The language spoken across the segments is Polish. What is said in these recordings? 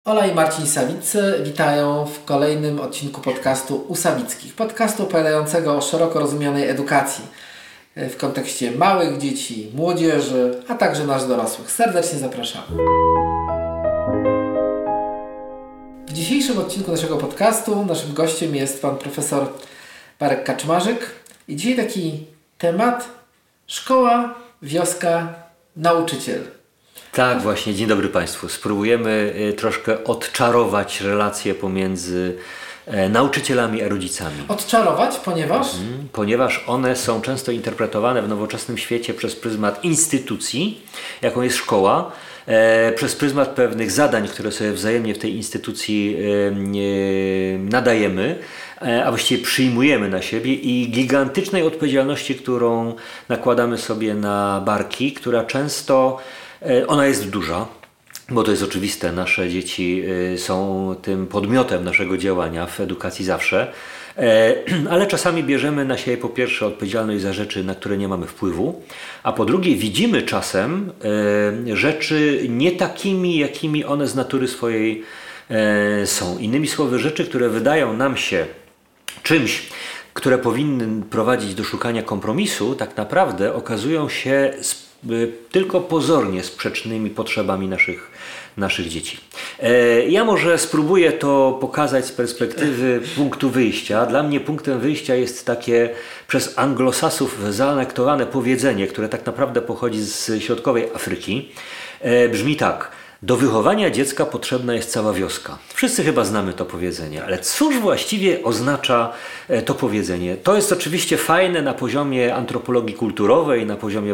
Ola i Marcin Sawiccy witają w kolejnym odcinku podcastu U Sawickich. Podcastu opowiadającego o szeroko rozumianej edukacji w kontekście małych dzieci, młodzieży, a także nas dorosłych. Serdecznie zapraszamy. W dzisiejszym odcinku naszego podcastu naszym gościem jest pan profesor Marek Kaczmarzyk. I dzisiaj taki temat: szkoła, wioska, nauczyciel. Tak, właśnie. Dzień dobry Państwu. Spróbujemy troszkę odczarować relacje pomiędzy nauczycielami a rodzicami. Odczarować, Ponieważ one są często interpretowane w nowoczesnym świecie przez pryzmat instytucji, jaką jest szkoła, przez pryzmat pewnych zadań, które sobie wzajemnie w tej instytucji nadajemy, a właściwie przyjmujemy na siebie, i gigantycznej odpowiedzialności, którą nakładamy sobie na barki, która często ona jest duża, bo to jest oczywiste, nasze dzieci są tym podmiotem naszego działania w edukacji zawsze, ale czasami bierzemy na siebie po pierwsze odpowiedzialność za rzeczy, na które nie mamy wpływu, a po drugie widzimy czasem rzeczy nie takimi, jakimi one z natury swojej są. Innymi słowy, rzeczy, które wydają nam się czymś, które powinny prowadzić do szukania kompromisu, tak naprawdę okazują się tylko pozornie sprzecznymi potrzebami naszych dzieci. Ja może spróbuję to pokazać z perspektywy punktu wyjścia. Dla mnie punktem wyjścia jest takie przez anglosasów zaanektowane powiedzenie, które tak naprawdę pochodzi z środkowej Afryki. Brzmi tak: do wychowania dziecka potrzebna jest cała wioska. Wszyscy chyba znamy to powiedzenie, ale cóż właściwie oznacza to powiedzenie? To jest oczywiście fajne na poziomie antropologii kulturowej, na poziomie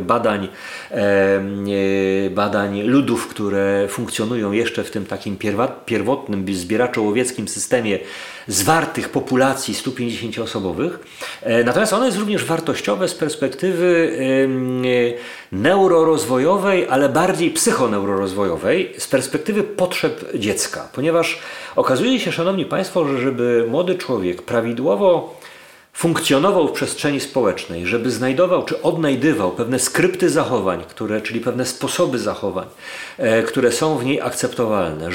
badań ludów, które funkcjonują jeszcze w tym takim pierwotnym, zbieraczo-łowieckim systemie zwartych populacji 150-osobowych. Natomiast ono jest również wartościowe z perspektywy neurorozwojowej, ale bardziej psychoneurorozwojowej, z perspektywy potrzeb dziecka. Ponieważ okazuje się, szanowni Państwo, że żeby młody człowiek prawidłowo funkcjonował w przestrzeni społecznej, żeby znajdował czy odnajdywał pewne skrypty zachowań, czyli pewne sposoby zachowań, które są w niej akceptowalne,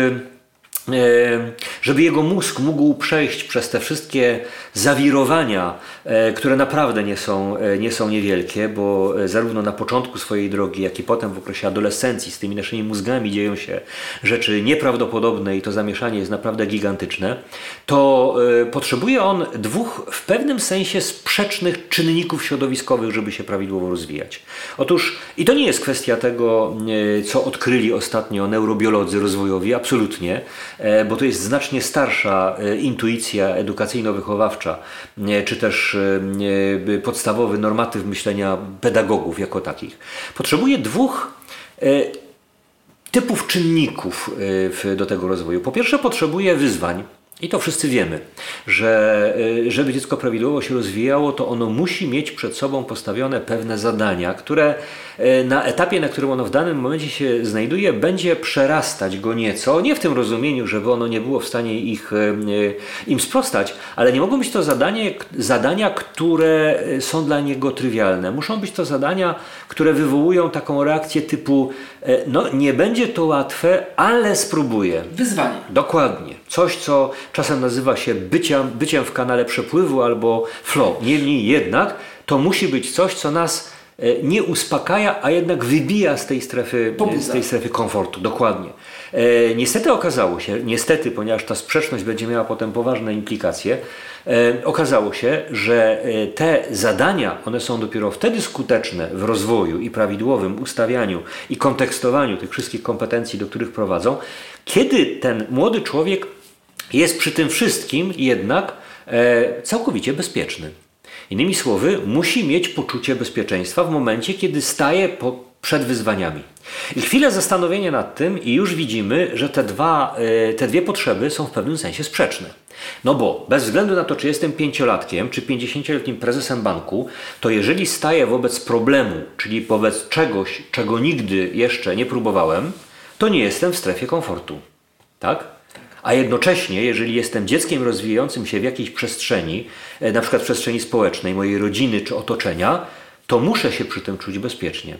żeby jego mózg mógł przejść przez te wszystkie zawirowania, które naprawdę nie są niewielkie, bo zarówno na początku swojej drogi, jak i potem w okresie adolescencji z tymi naszymi mózgami dzieją się rzeczy nieprawdopodobne i to zamieszanie jest naprawdę gigantyczne, to potrzebuje on dwóch w pewnym sensie sprzecznych czynników środowiskowych, żeby się prawidłowo rozwijać. Otóż, i to nie jest kwestia tego, co odkryli ostatnio neurobiolodzy rozwojowi, absolutnie, bo to jest znacznie starsza intuicja edukacyjno-wychowawcza, czy też podstawowy normatyw myślenia pedagogów jako takich. Potrzebuje dwóch typów czynników do tego rozwoju. Po pierwsze, potrzebuje wyzwań. I to wszyscy wiemy, że żeby dziecko prawidłowo się rozwijało, to ono musi mieć przed sobą postawione pewne zadania, które na etapie, na którym ono w danym momencie się znajduje, będzie przerastać go nieco. Nie w tym rozumieniu, żeby ono nie było w stanie im sprostać, ale nie mogą być to zadania, które są dla niego trywialne. Muszą być to zadania, które wywołują taką reakcję typu: no nie będzie to łatwe, ale spróbuję. Wyzwanie. Dokładnie. Coś, co czasem nazywa się byciem w kanale przepływu albo flow. Niemniej jednak to musi być coś, co nas nie uspokaja, a jednak wybija z tej strefy komfortu. Dokładnie. Niestety okazało się, ponieważ ta sprzeczność będzie miała potem poważne implikacje, okazało się, że te zadania, one są dopiero wtedy skuteczne w rozwoju i prawidłowym ustawianiu i kontekstowaniu tych wszystkich kompetencji, do których prowadzą, kiedy ten młody człowiek jest przy tym wszystkim jednak całkowicie bezpieczny. Innymi słowy, musi mieć poczucie bezpieczeństwa w momencie, kiedy staje przed wyzwaniami. I chwilę zastanowienia nad tym i już widzimy, że te dwie potrzeby są w pewnym sensie sprzeczne. No bo bez względu na to, czy jestem 5-latkiem, czy 50-letnim prezesem banku, to jeżeli staję wobec problemu, czyli wobec czegoś, czego nigdy jeszcze nie próbowałem, to nie jestem w strefie komfortu. Tak? A jednocześnie, jeżeli jestem dzieckiem rozwijającym się w jakiejś przestrzeni, na przykład przestrzeni społecznej, mojej rodziny czy otoczenia, to muszę się przy tym czuć bezpiecznie.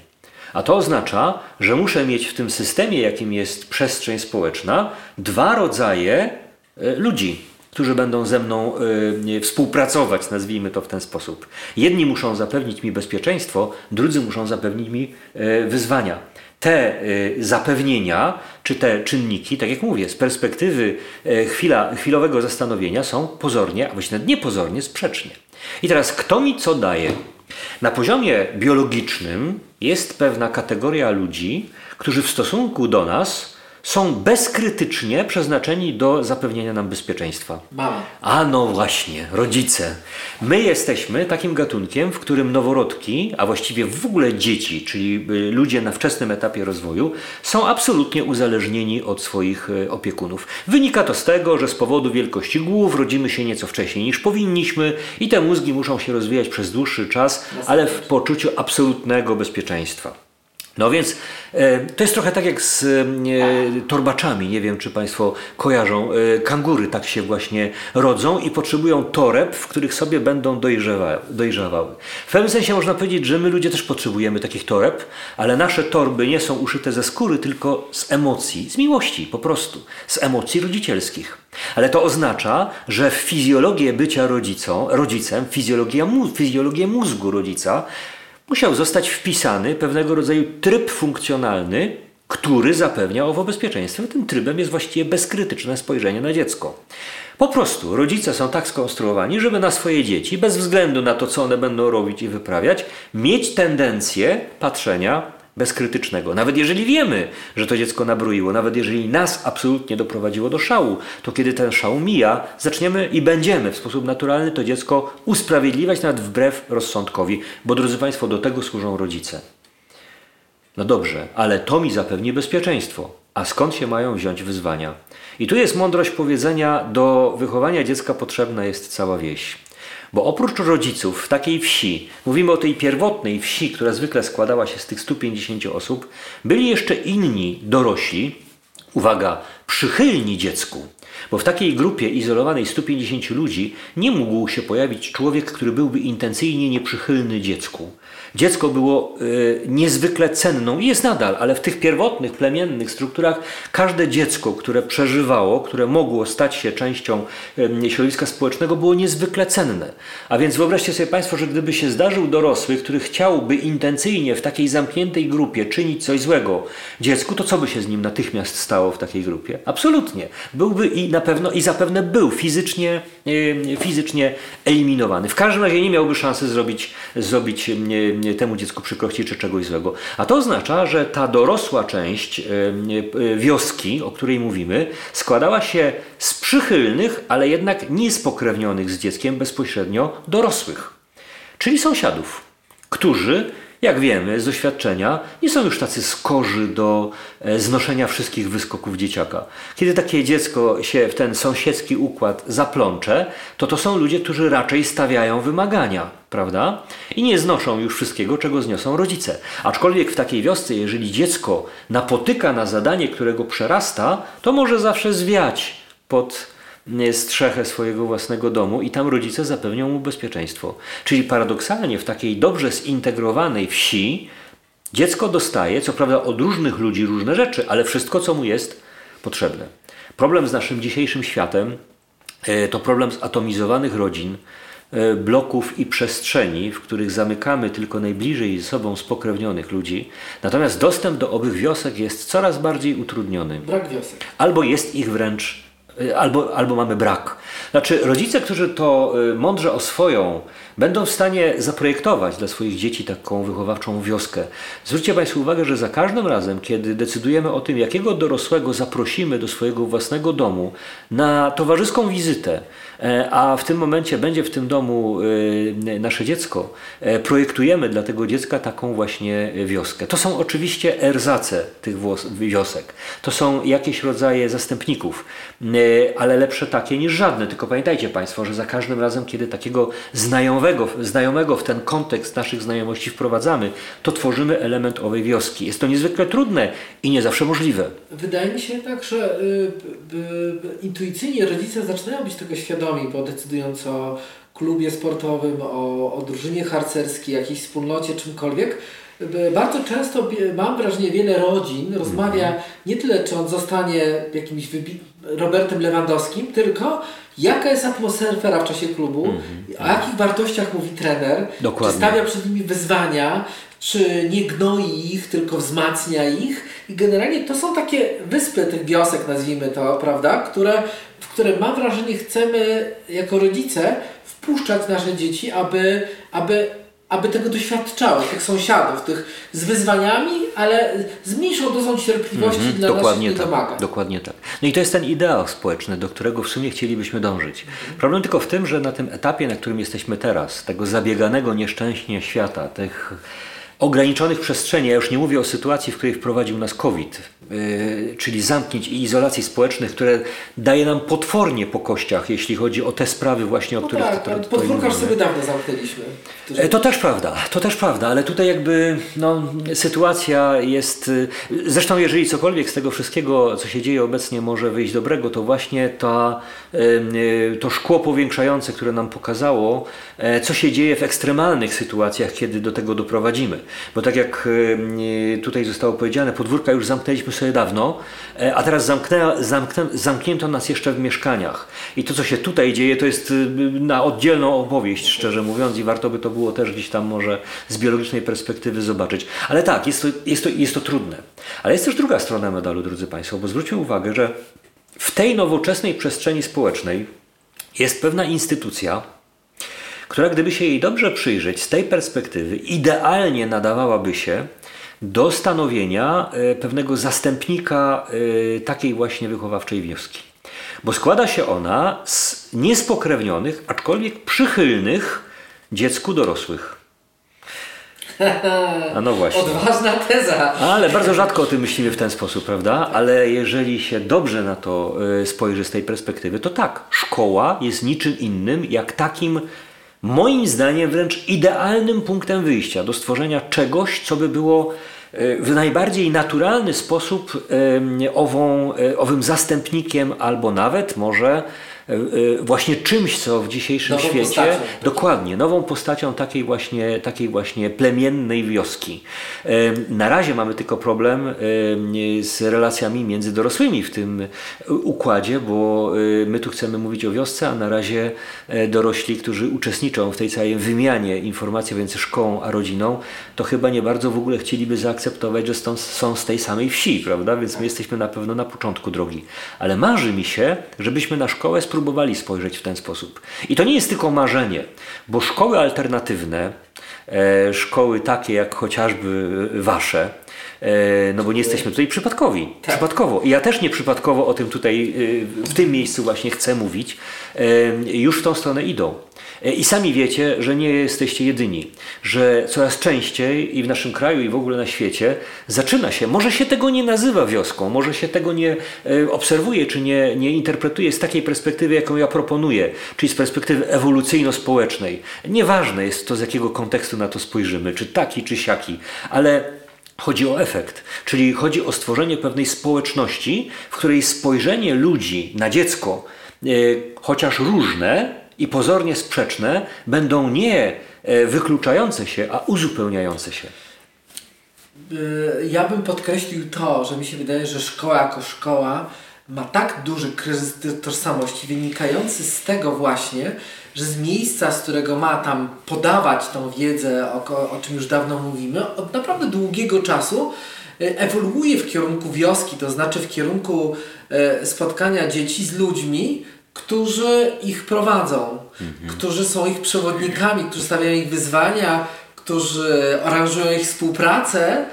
A to oznacza, że muszę mieć w tym systemie, jakim jest przestrzeń społeczna, dwa rodzaje ludzi, którzy będą ze mną współpracować, nazwijmy to w ten sposób. Jedni muszą zapewnić mi bezpieczeństwo, drudzy muszą zapewnić mi wyzwania. Te zapewnienia, czy te czynniki, tak jak mówię, z perspektywy chwilowego zastanowienia są pozornie, a właściwie niepozornie sprzecznie. I teraz kto mi co daje? Na poziomie biologicznym jest pewna kategoria ludzi, którzy w stosunku do nas są bezkrytycznie przeznaczeni do zapewnienia nam bezpieczeństwa. Mama. A no właśnie, rodzice. My jesteśmy takim gatunkiem, w którym noworodki, a właściwie w ogóle dzieci, czyli ludzie na wczesnym etapie rozwoju, są absolutnie uzależnieni od swoich opiekunów. Wynika to z tego, że z powodu wielkości głów rodzimy się nieco wcześniej niż powinniśmy i te mózgi muszą się rozwijać przez dłuższy czas, ale w poczuciu absolutnego bezpieczeństwa. No więc to jest trochę tak jak z torbaczami. Nie wiem, czy Państwo kojarzą. Kangury tak się właśnie rodzą i potrzebują toreb, w których sobie będą dojrzewały. W pewnym sensie można powiedzieć, że my ludzie też potrzebujemy takich toreb, ale nasze torby nie są uszyte ze skóry, tylko z emocji, z miłości po prostu, z emocji rodzicielskich. Ale to oznacza, że w fizjologię bycia rodzicem, fizjologię mózgu rodzica, musiał zostać wpisany pewnego rodzaju tryb funkcjonalny, który zapewnia owo bezpieczeństwo. Tym trybem jest właściwie bezkrytyczne spojrzenie na dziecko. Po prostu rodzice są tak skonstruowani, żeby na swoje dzieci, bez względu na to, co one będą robić i wyprawiać, mieć tendencję patrzenia bezkrytycznego. Nawet jeżeli wiemy, że to dziecko nabroiło, nawet jeżeli nas absolutnie doprowadziło do szału, to kiedy ten szał mija, zaczniemy i będziemy w sposób naturalny to dziecko usprawiedliwiać nawet wbrew rozsądkowi, bo drodzy Państwo, do tego służą rodzice. No dobrze, ale to mi zapewni bezpieczeństwo. A skąd się mają wziąć wyzwania? I tu jest mądrość powiedzenia: do wychowania dziecka potrzebna jest cała wieś. Bo oprócz rodziców w takiej wsi, mówimy o tej pierwotnej wsi, która zwykle składała się z tych 150 osób, byli jeszcze inni dorośli, uwaga, przychylni dziecku. Bo w takiej grupie izolowanej 150 ludzi nie mógł się pojawić człowiek, który byłby intencyjnie nieprzychylny dziecku. Dziecko było niezwykle cenną i jest nadal, ale w tych pierwotnych, plemiennych strukturach każde dziecko, które przeżywało, które mogło stać się częścią środowiska społecznego, było niezwykle cenne. A więc wyobraźcie sobie Państwo, że gdyby się zdarzył dorosły, który chciałby intencyjnie w takiej zamkniętej grupie czynić coś złego dziecku, to co by się z nim natychmiast stało w takiej grupie? Absolutnie. Byłby i zapewne był fizycznie eliminowany. W każdym razie nie miałby szansy zrobić temu dziecku przykrości czy czegoś złego. A to oznacza, że ta dorosła część wioski, o której mówimy, składała się z przychylnych, ale jednak niespokrewnionych z dzieckiem bezpośrednio dorosłych. Czyli sąsiadów, którzy, jak wiemy z doświadczenia, nie są już tacy skorzy do znoszenia wszystkich wyskoków dzieciaka. Kiedy takie dziecko się w ten sąsiedzki układ zaplącze, to są ludzie, którzy raczej stawiają wymagania, prawda? I nie znoszą już wszystkiego, czego zniosą rodzice. Aczkolwiek w takiej wiosce, jeżeli dziecko napotyka na zadanie, którego przerasta, to może zawsze zwiać pod strzechę swojego własnego domu i tam rodzice zapewnią mu bezpieczeństwo. Czyli paradoksalnie w takiej dobrze zintegrowanej wsi dziecko dostaje, co prawda od różnych ludzi, różne rzeczy, ale wszystko, co mu jest potrzebne. Problem z naszym dzisiejszym światem to problem zatomizowanych rodzin, bloków i przestrzeni, w których zamykamy tylko najbliżej ze sobą spokrewnionych ludzi. Natomiast dostęp do owych wiosek jest coraz bardziej utrudniony. Brak wiosek. Albo jest ich wręcz albo mamy brak. Znaczy rodzice, którzy to mądrze oswoją, będą w stanie zaprojektować dla swoich dzieci taką wychowawczą wioskę. Zwróćcie Państwo uwagę, że za każdym razem, kiedy decydujemy o tym, jakiego dorosłego zaprosimy do swojego własnego domu na towarzyską wizytę, a w tym momencie będzie w tym domu nasze dziecko, projektujemy dla tego dziecka taką właśnie wioskę. To są oczywiście erzace tych wiosek. To są jakieś rodzaje zastępników, ale lepsze takie niż żadne. Tylko pamiętajcie Państwo, że za każdym razem, kiedy takiego znajomego w ten kontekst naszych znajomości wprowadzamy, to tworzymy element owej wioski. Jest to niezwykle trudne i nie zawsze możliwe. Wydaje mi się tak, że intuicyjnie rodzice zaczynają być tego świadomi, bo decydując o klubie sportowym, o drużynie harcerskiej, jakiejś wspólnocie, czymkolwiek, Bardzo często mam wrażenie, wiele rodzin rozmawia nie tyle, czy on zostanie jakimś Robertem Lewandowskim, tylko jaka jest atmosfera w czasie klubu, o jakich wartościach mówi trener, Dokładnie. czy stawia przed nimi wyzwania, czy nie gnoi ich, tylko wzmacnia ich. I generalnie to są takie wyspy tych wiosek, nazwijmy to, prawda, w które mam wrażenie chcemy jako rodzice wpuszczać nasze dzieci, aby tego doświadczały, tych sąsiadów, tych z wyzwaniami, ale z mniejszą dozą cierpliwości dla naszych niedomagań. Dokładnie tak. No i to jest ten ideał społeczny, do którego w sumie chcielibyśmy dążyć. Problem tylko w tym, że na tym etapie, na którym jesteśmy teraz, tego zabieganego nieszczęścia świata, tych ograniczonych przestrzeni, ja już nie mówię o sytuacji, w której wprowadził nas COVID, czyli zamknięć i izolacji społecznych, które daje nam potwornie po kościach, jeśli chodzi o te sprawy właśnie, o których tak, tutaj podwórka już mówimy. sobie dawno zamknęliśmy. To też prawda, ale tutaj jakby sytuacja jest, zresztą jeżeli cokolwiek z tego wszystkiego, co się dzieje obecnie może wyjść dobrego, to właśnie to szkło powiększające, które nam pokazało, co się dzieje w ekstremalnych sytuacjach, kiedy do tego doprowadzimy. Bo tak jak tutaj zostało powiedziane, podwórka już zamknęliśmy sobie dawno, a teraz zamknięto nas jeszcze w mieszkaniach. I to, co się tutaj dzieje, to jest na oddzielną opowieść, szczerze mówiąc, i warto by to było też gdzieś tam może z biologicznej perspektywy zobaczyć. Ale tak, jest to trudne. Ale jest też druga strona medalu, drodzy Państwo, bo zwróćmy uwagę, że w tej nowoczesnej przestrzeni społecznej jest pewna instytucja, która, gdyby się jej dobrze przyjrzeć z tej perspektywy, idealnie nadawałaby się do stanowienia pewnego zastępnika takiej właśnie wychowawczej wioski. Bo składa się ona z niespokrewnionych, aczkolwiek przychylnych dziecku dorosłych. A no właśnie. Odważna teza. Ale bardzo rzadko o tym myślimy w ten sposób, prawda? Ale jeżeli się dobrze na to spojrzy z tej perspektywy, to tak, szkoła jest niczym innym jak takim, moim zdaniem, wręcz idealnym punktem wyjścia do stworzenia czegoś, co by było w najbardziej naturalny sposób owym zastępnikiem, albo nawet może właśnie czymś, co w dzisiejszym nową świecie, postacią. dokładnie, nową postacią takiej właśnie plemiennej wioski. Na razie mamy tylko problem z relacjami między dorosłymi w tym układzie, bo my tu chcemy mówić o wiosce, a na razie dorośli, którzy uczestniczą w tej całej wymianie informacji między szkołą a rodziną, to chyba nie bardzo w ogóle chcieliby zaakceptować, że są z tej samej wsi, prawda? Więc my jesteśmy na pewno na początku drogi. Ale marzy mi się, żebyśmy na szkołę spróbowali spojrzeć w ten sposób. I to nie jest tylko marzenie, bo szkoły alternatywne, szkoły takie jak chociażby wasze, no bo nie jesteśmy tutaj przypadkowi. Tak. Przypadkowo. I ja też nie przypadkowo o tym tutaj w tym miejscu właśnie chcę mówić. Już w tą stronę idą. I sami wiecie, że nie jesteście jedyni, że coraz częściej i w naszym kraju, i w ogóle na świecie zaczyna się, może się tego nie nazywa wioską, może się tego nie obserwuje, czy nie interpretuje z takiej perspektywy, jaką ja proponuję, czyli z perspektywy ewolucyjno-społecznej. Nieważne jest to, z jakiego kontekstu na to spojrzymy, czy taki, czy siaki, ale chodzi o efekt, czyli chodzi o stworzenie pewnej społeczności, w której spojrzenie ludzi na dziecko, chociaż różne i pozornie sprzeczne, będą nie wykluczające się, a uzupełniające się. Ja bym podkreślił to, że mi się wydaje, że szkoła jako szkoła ma tak duży kryzys tożsamości wynikający z tego właśnie, że z miejsca, z którego ma tam podawać tą wiedzę, o czym już dawno mówimy, od naprawdę długiego czasu ewoluuje w kierunku wioski, to znaczy w kierunku spotkania dzieci z ludźmi, którzy ich prowadzą, którzy są ich przewodnikami, którzy stawiają ich wyzwania, którzy aranżują ich współpracę.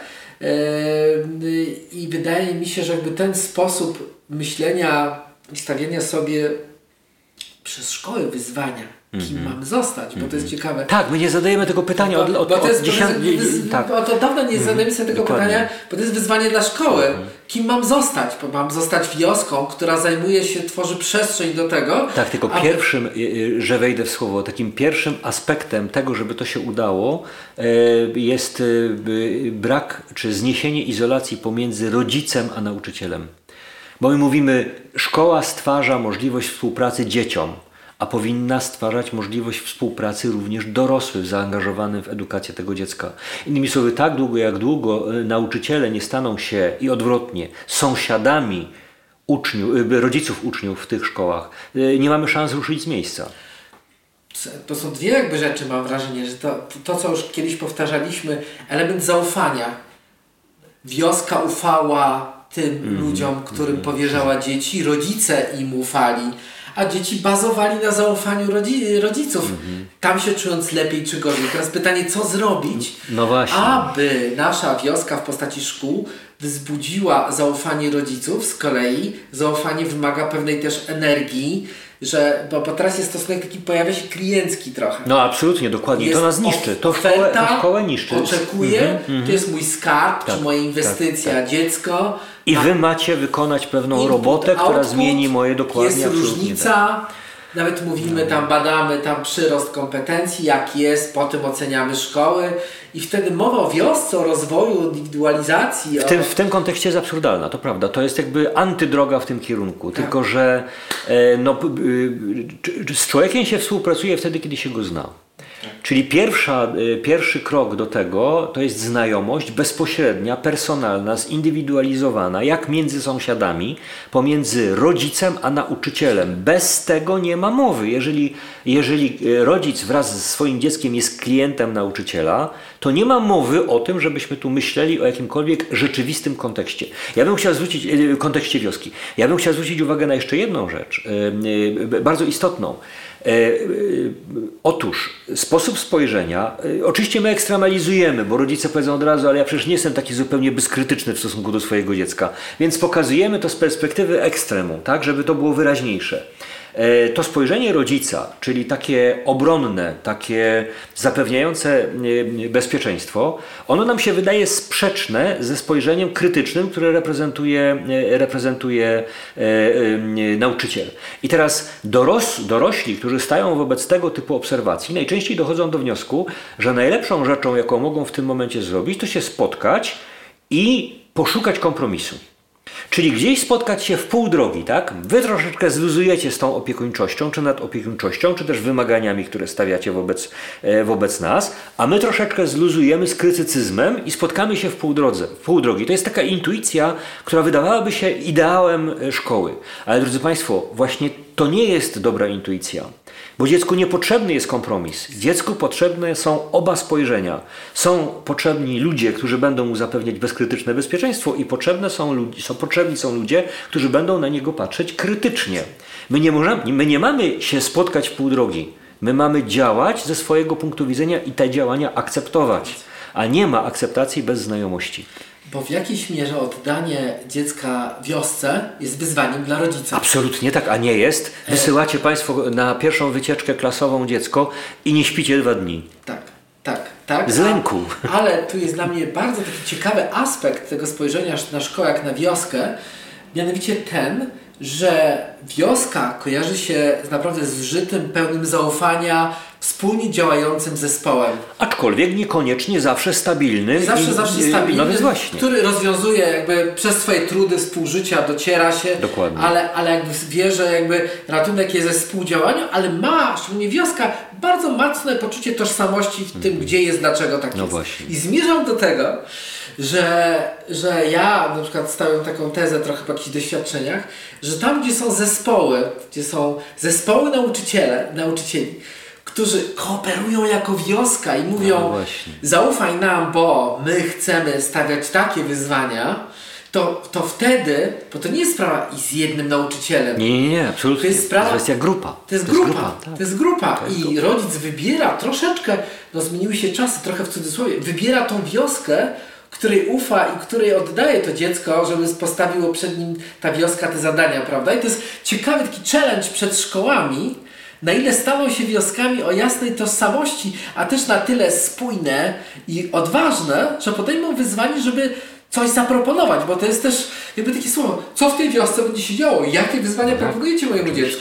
I wydaje mi się, że jakby ten sposób myślenia i stawiania sobie przez szkołę wyzwania, kim mam zostać, bo to jest ciekawe. Tak, my nie zadajemy tego pytania od dawna nie zadajemy sobie tego pytania, bo to jest wyzwanie dla szkoły. Kim mam zostać? Bo mam zostać wioską, która zajmuje się, tworzy przestrzeń do tego. Tak, tylko pierwszym, że wejdę w słowo, takim pierwszym aspektem tego, żeby to się udało, jest brak czy zniesienie izolacji pomiędzy rodzicem a nauczycielem. Bo my mówimy, szkoła stwarza możliwość współpracy dzieciom, a powinna stwarzać możliwość współpracy również dorosłych zaangażowanych w edukację tego dziecka. Innymi słowy, tak długo jak długo nauczyciele nie staną się i odwrotnie sąsiadami rodziców uczniów w tych szkołach, nie mamy szans ruszyć z miejsca. To są dwie jakby rzeczy, mam wrażenie, że to co już kiedyś powtarzaliśmy, element zaufania. Wioska ufała tym ludziom, którym powierzała dzieci, rodzice im ufali, a dzieci bazowali na zaufaniu rodziców. Tam się czując lepiej czy gorzej. Teraz pytanie, co zrobić, aby nasza wioska w postaci szkół wzbudziła zaufanie rodziców. Z kolei zaufanie wymaga pewnej też energii, bo teraz jest stosunek taki, pojawia się kliencki trochę. No absolutnie, dokładnie. Jest to nas niszczy. To szkołę niszczy. Oczekuję, to jest mój skarb, czy moja inwestycja, dziecko. I wy macie wykonać pewną robotę, która zmieni moje dokładnie. Jest różnica. Nawet mówimy tam, badamy tam przyrost kompetencji, jak jest, potem oceniamy szkoły i wtedy mowa o wiosce, o rozwoju, indywidualizacji. W tym kontekście jest absurdalna, to prawda. To jest jakby antydroga w tym kierunku. Tak. Tylko, że z człowiekiem się współpracuje wtedy, kiedy się go zna. Czyli pierwszy krok do tego to jest znajomość bezpośrednia, personalna, zindywidualizowana, jak między sąsiadami, pomiędzy rodzicem a nauczycielem. Bez tego nie ma mowy. Jeżeli rodzic wraz ze swoim dzieckiem jest klientem nauczyciela, to nie ma mowy o tym, żebyśmy tu myśleli o jakimkolwiek rzeczywistym kontekście. Kontekście wioski. Ja bym chciał zwrócić uwagę na jeszcze jedną rzecz, bardzo istotną. Otóż sposób spojrzenia, oczywiście my ekstremalizujemy, bo rodzice powiedzą od razu, ale ja przecież nie jestem taki zupełnie bezkrytyczny w stosunku do swojego dziecka, więc pokazujemy to z perspektywy ekstremu, tak, żeby to było wyraźniejsze. To spojrzenie rodzica, czyli takie obronne, takie zapewniające bezpieczeństwo, ono nam się wydaje sprzeczne ze spojrzeniem krytycznym, które reprezentuje nauczyciel. I teraz dorośli, którzy stają wobec tego typu obserwacji, najczęściej dochodzą do wniosku, że najlepszą rzeczą, jaką mogą w tym momencie zrobić, to się spotkać i poszukać kompromisu. Czyli gdzieś spotkać się w pół drogi, tak? Wy troszeczkę zluzujecie z tą opiekuńczością, czy nadopiekuńczością, czy też wymaganiami, które stawiacie wobec nas, a my troszeczkę zluzujemy z krytycyzmem i spotkamy się w pół drogi. To jest taka intuicja, która wydawałaby się ideałem szkoły. Ale drodzy Państwo, właśnie to nie jest dobra intuicja. Bo dziecku niepotrzebny jest kompromis. Dziecku potrzebne są oba spojrzenia. Są potrzebni ludzie, którzy będą mu zapewniać bezkrytyczne bezpieczeństwo i potrzebni są ludzie, którzy będą na niego patrzeć krytycznie. My nie mamy się spotkać w pół drogi. My mamy działać ze swojego punktu widzenia i te działania akceptować. A nie ma akceptacji bez znajomości. Bo w jakiejś mierze oddanie dziecka wiosce jest wyzwaniem dla rodzica. Absolutnie tak, a nie jest. Wysyłacie Państwo na pierwszą wycieczkę klasową dziecko i nie śpicie 2 dni. Tak. Z lęku. Ale tu jest dla mnie bardzo taki ciekawy aspekt tego spojrzenia na szkołę jak na wioskę. Mianowicie ten, że wioska kojarzy się naprawdę z żytym, pełnym zaufania, wspólnie działającym zespołem. Aczkolwiek niekoniecznie zawsze stabilny. Zawsze stabilny, no właśnie. Który rozwiązuje jakby przez swoje trudy współżycia, dociera się. Dokładnie. Ale jakby wie, że jakby ratunek jest ze współdziałania, ale ma, szczególnie wioska, bardzo mocne poczucie tożsamości w tym, gdzie jest, dlaczego tak jest. Właśnie. I zmierzam do tego, że ja na przykład stawiam taką tezę trochę po jakichś doświadczeniach, że tam, gdzie są zespoły nauczycieli, którzy kooperują jako wioska i mówią, zaufaj nam, bo my chcemy stawiać takie wyzwania, to wtedy, bo to nie jest sprawa i z jednym nauczycielem. Nie, absolutnie. To jest kwestia grupa. To jest grupa. I rodzic wybiera troszeczkę, zmieniły się czasy, trochę w cudzysłowie, wybiera tą wioskę, której ufa i której oddaje to dziecko, żeby postawiło przed nim ta wioska te zadania, prawda? I to jest ciekawy taki challenge przed szkołami, na ile staną się wioskami o jasnej tożsamości, a też na tyle spójne i odważne, że podejmą wyzwanie, żeby coś zaproponować, bo to jest też jakby takie słowo, co w tej wiosce będzie się działo, jakie wyzwania proponujecie mojemu dziecku.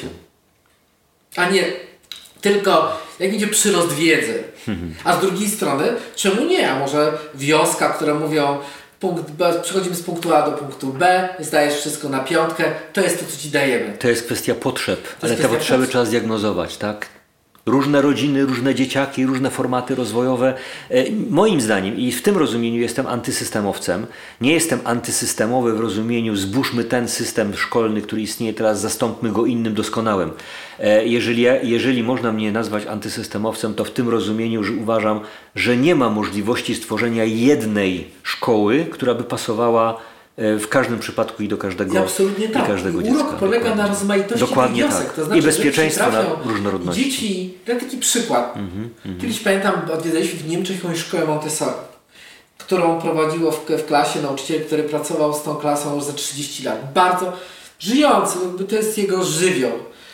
A nie tylko jak będzie przyrost wiedzy. A z drugiej strony, czemu nie? A może wioska, które mówią, przechodzimy z punktu A do punktu B, zdajesz wszystko na 5, to jest to, co Ci dajemy. To jest kwestia potrzeb, ale te potrzeby trzeba zdiagnozować, tak? Różne rodziny, różne dzieciaki, różne formaty rozwojowe. Moim zdaniem i w tym rozumieniu jestem antysystemowcem. Nie jestem antysystemowy w rozumieniu zburzmy ten system szkolny, który istnieje teraz, zastąpmy go innym doskonałym. Jeżeli można mnie nazwać antysystemowcem, to w tym rozumieniu, że uważam, że nie ma możliwości stworzenia jednej szkoły, która by pasowała w każdym przypadku i do każdego, absolutnie tak. i każdego dziecka. Urok polega dokładnie. na rozmaitości Dokładnie tych wiosek. tak. To znaczy, I bezpieczeństwo na trafią różnorodności. Dzieci, dam taki przykład. Kiedyś pamiętam, odwiedzaliśmy w Niemczech jakąś szkołę Montessori, którą prowadziło w klasie nauczyciel, który pracował z tą klasą już za 30 lat. Bardzo żyjący, to jest jego żywioł.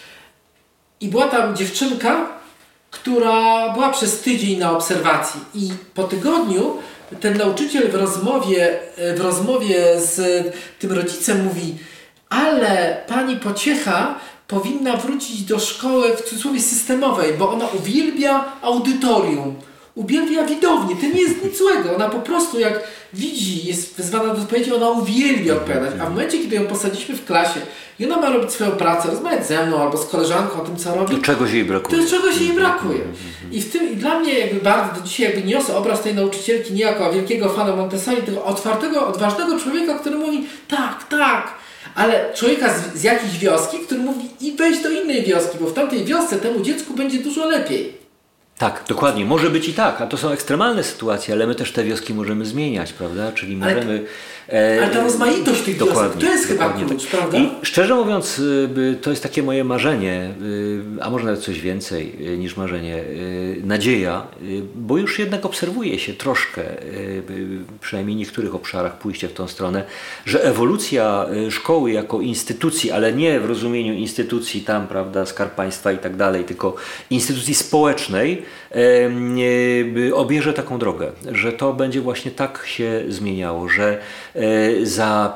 I była tam dziewczynka, która była przez tydzień na obserwacji i po tygodniu ten nauczyciel w rozmowie z tym rodzicem mówi: ale pani Pociecha powinna wrócić do szkoły w cudzysłowie systemowej, bo ona uwielbia audytorium, uwielbia widownię, to nie jest nic złego, ona po prostu jak widzi, jest wezwana do odpowiedzi, ona uwielbia odpowiadać, a w momencie, kiedy ją posadziliśmy w klasie i ona ma robić swoją pracę, rozmawiać ze mną albo z koleżanką o tym, co robi, To czegoś jej brakuje. to czegoś jej brakuje. I dla mnie jakby bardzo do dzisiaj jakby niosę obraz tej nauczycielki nie jako wielkiego fana Montessori, tylko otwartego, odważnego człowieka, który mówi tak, ale człowieka z jakiejś wioski, który mówi i wejść do innej wioski, bo w tamtej wiosce temu dziecku będzie dużo lepiej. Tak, dokładnie. Może być i tak, a to są ekstremalne sytuacje, ale my też te wioski możemy zmieniać, prawda? Czyli możemy... Ale ta rozmaitość tych wiosek, to jest chyba klucz, prawda? I szczerze mówiąc, to jest takie moje marzenie, a może nawet coś więcej niż marzenie, nadzieja, bo już jednak obserwuje się troszkę, przynajmniej w niektórych obszarach pójście w tą stronę, że ewolucja szkoły jako instytucji, ale nie w rozumieniu instytucji tam, prawda, Skarb Państwa i tak dalej, tylko instytucji społecznej, obierze taką drogę, że to będzie właśnie tak się zmieniało, że za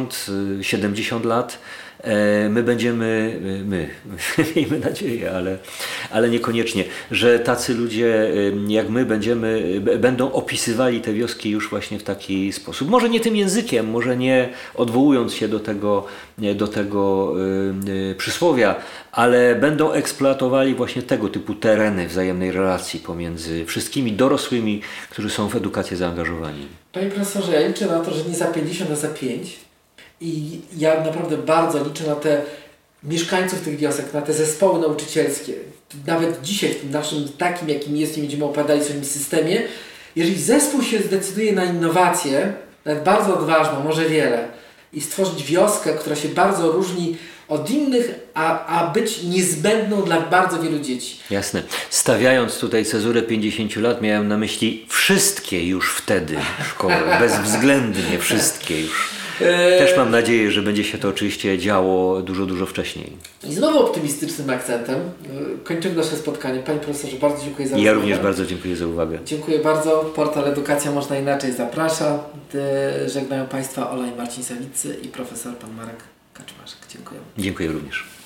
50-70 lat my będziemy, miejmy nadzieję, ale niekoniecznie, że tacy ludzie jak my będą opisywali te wioski już właśnie w taki sposób. Może nie tym językiem, może nie odwołując się do tego przysłowia, ale będą eksploatowali właśnie tego typu tereny wzajemnej relacji pomiędzy wszystkimi dorosłymi, którzy są w edukację zaangażowani. Panie profesorze, ja liczę na to, że nie za 50, a za 5. I ja naprawdę bardzo liczę na te mieszkańców tych wiosek, na te zespoły nauczycielskie. Nawet dzisiaj w tym naszym takim, jakim jest, nie będziemy opowiadali o swoim systemie. Jeżeli zespół się zdecyduje na innowację, nawet bardzo odważną, może wiele, i stworzyć wioskę, która się bardzo różni od innych, a być niezbędną dla bardzo wielu dzieci. Jasne. Stawiając tutaj cezurę 50 lat, miałem na myśli wszystkie już wtedy szkoły, bezwzględnie wszystkie już. Też mam nadzieję, że będzie się to oczywiście działo dużo, dużo wcześniej. I znowu optymistycznym akcentem kończymy nasze spotkanie. Panie profesorze, bardzo dziękuję za rozmowę. Ja również bardzo dziękuję za uwagę. Dziękuję bardzo. Portal Edukacja Można Inaczej zaprasza. Żegnają Państwa Ola i Marcin Sawiccy i profesor pan Marek Kaczmarzyk. Dziękuję. Dziękuję również.